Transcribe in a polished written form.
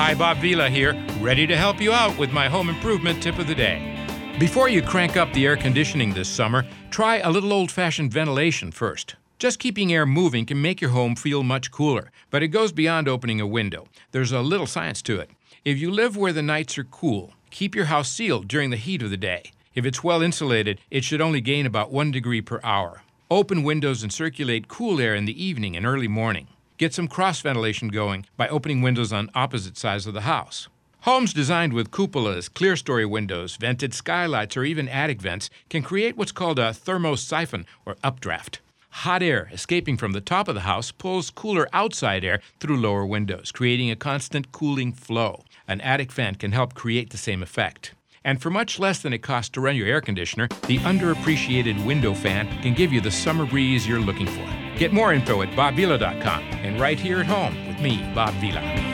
Hi, Bob Vila here, ready to help you out with my home improvement tip of the day. Before you crank up the air conditioning this summer, try a little old-fashioned ventilation first. Just keeping air moving can make your home feel much cooler, but it goes beyond opening a window. There's a little science to it. If you live where the nights are cool, keep your house sealed during the heat of the day. If it's well insulated, it should only gain about 1 degree per hour. Open windows and circulate cool air in the evening and early morning. Get some cross ventilation going by opening windows on opposite sides of the house. Homes designed with cupolas, clear-story windows, vented skylights, or even attic vents can create what's called a thermosiphon, or updraft. Hot air escaping from the top of the house pulls cooler outside air through lower windows, creating a constant cooling flow. An attic fan can help create the same effect. And for much less than it costs to run your air conditioner, the underappreciated window fan can give you the summer breeze you're looking for. Get more info at bobvila.com and right here at home with me, Bob Vila.